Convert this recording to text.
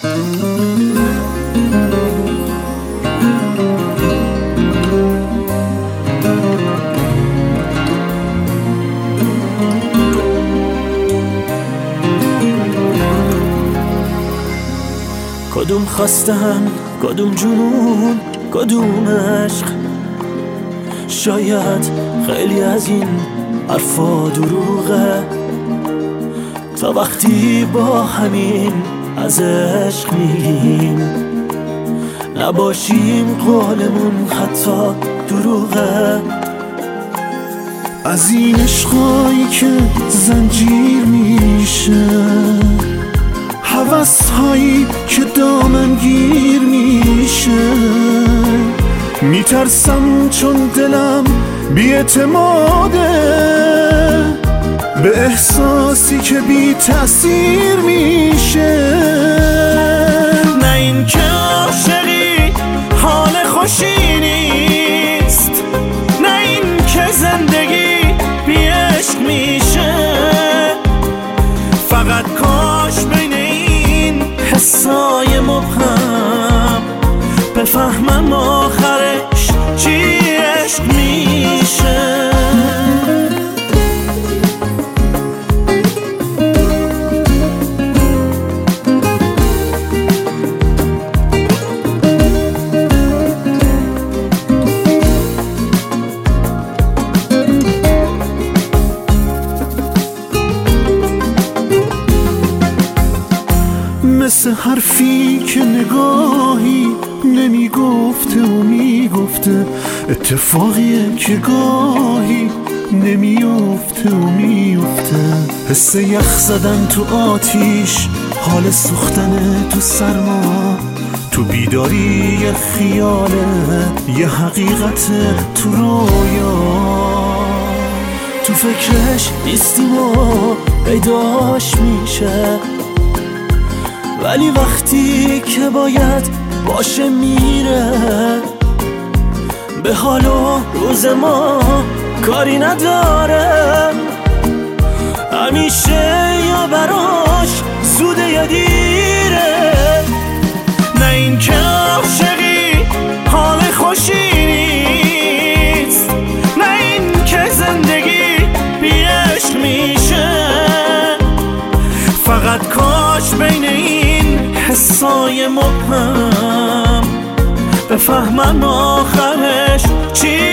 کدوم خواستن، کدوم جنون، کدوم عشق؟ شاید خیلی از این حرفا دروغه، تا وقتی با همین از عشق میگیم نباشیم قولمون حتی دروغه. از این عشقایی که زنجیر میشه، هوس‌هایی که دامنگیر میشه، میترسم چون دلم بی‌اعتماده به احساسی که بی تأثیر میشه. نه این که عاشقی حال خوشی نیست، نه این که زندگی بی عشق میشه، فقط کاش بین این حسای مبهم بفهمم آخرش چی عشق میشه. مثل حرفی که نگاهی نمیگفته و میگفته، اتفاقیه که گاهی نمیفته و میفته. حس یخ زدن تو آتیش، حال سوختن تو سرما، تو بیداری یه خیاله، یه حقیقت تو رویا. تو فکرش نیستیم و پیداش میشه، ولی وقتی که باید باشه میره. به حال و روز ما کاری نداره، همیشه یا براش زوده یا دیره. نه این که عاشقی حال خوشی نیست، نه این که زندگی بی عشق میشه، فقط کاش بین این حسای مبهم بفهمم آخرش چی